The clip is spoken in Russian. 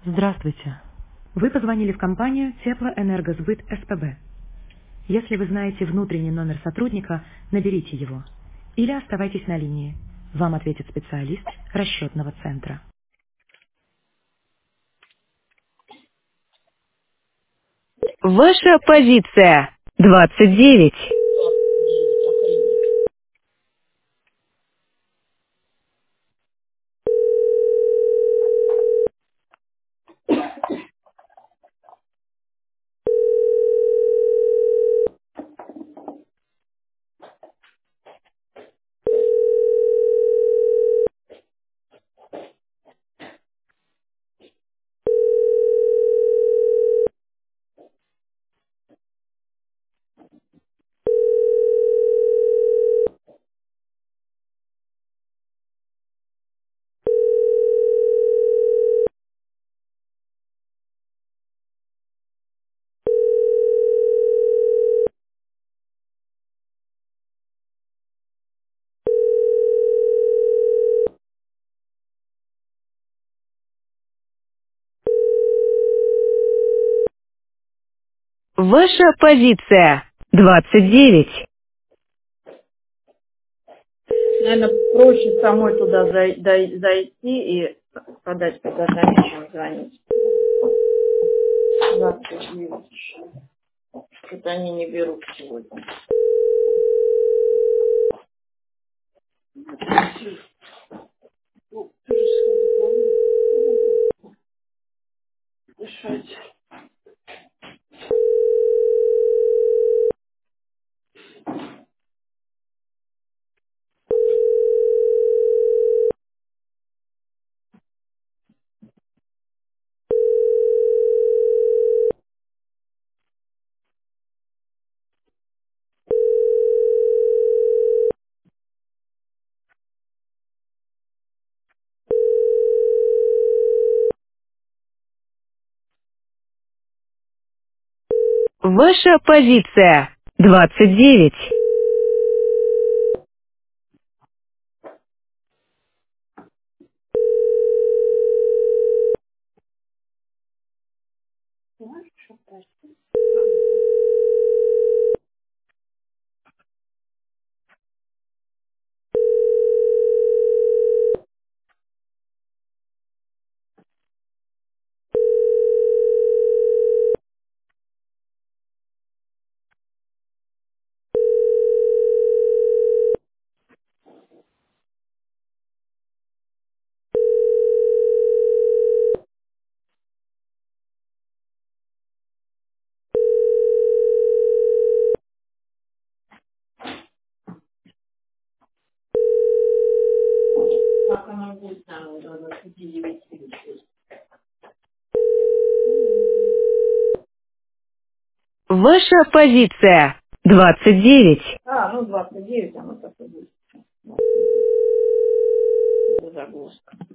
Здравствуйте. Вы позвонили в компанию Теплоэнергосбыт СПБ. Если вы знаете внутренний номер сотрудника, наберите его. Или оставайтесь на линии. Вам ответит специалист расчетного центра. Ваша позиция 29. Ваша позиция 29. Наверное, проще самой туда зайти и подать предложение, чем звонить. 29. Что-то они не берут сегодня. Дышать. Ваша позиция 29. Как она будет там до 29? Ваша позиция 29. А, ну 29, оно так и будет. Загрузка.